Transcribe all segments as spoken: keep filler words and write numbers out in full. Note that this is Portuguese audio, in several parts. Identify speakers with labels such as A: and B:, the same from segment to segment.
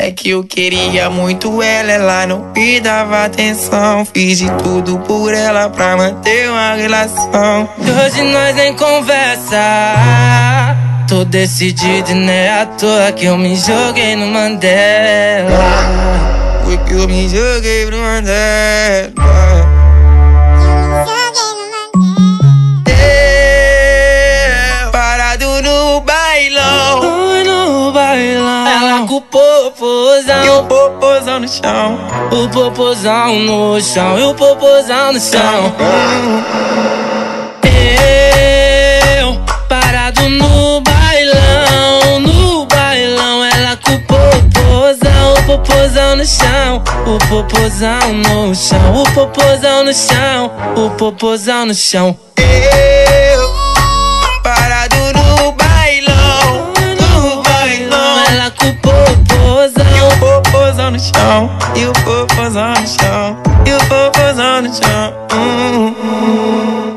A: É que eu queria muito ela, ela não me dava atenção. Fiz de tudo por ela pra manter uma relação.
B: E hoje nós nem conversa. Tô decidido e não é à toa que eu me joguei no Mandela.
A: Foi que eu me joguei pro Mandela.
B: Com o popozão
A: e o popozão no chão,
B: o popozão no chão e o popozão no chão. Eu parado no bailão, no bailão, ela com o popozão, o popozão no chão, o popozão no chão, o popozão no chão, o popozão no chão.
A: Eu parado no bailão, no bailão,
B: ela com o
A: popozão no chão, e o popozão no chão, e o popozão no chão. Hum, hum.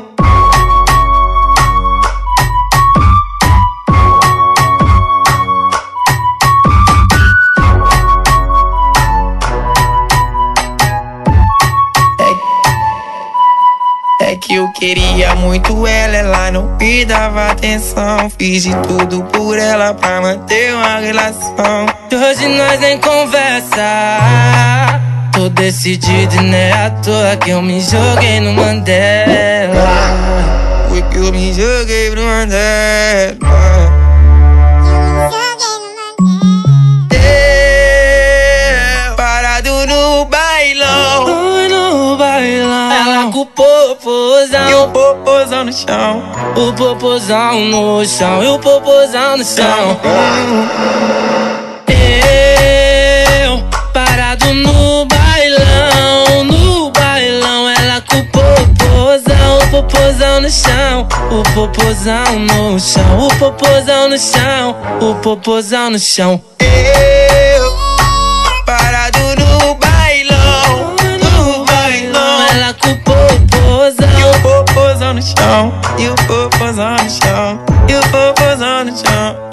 A: É, é que eu queria muito ela, ela não me dava atenção. Fiz de tudo por ela pra manter uma relação.
B: E hoje nós nem conversa. Tô decidido e não é à toa que eu me joguei no Mandela.
A: Foi que eu me joguei pro Mandela. Eu parado no bailão,
B: no bailão, ela com o popozão
A: e o popozão no chão,
B: o popozão no chão e o popozão no chão. Eu parado no bailão, no bailão, ela com o popozão, o popozão no chão, o popozão no chão, o popozão no chão, o popozão no chão.
A: Eu parado no bailão, no bailão,
B: ela com o popozão
A: e o popozão no chão, e o popozão no chão, e o popozão no chão.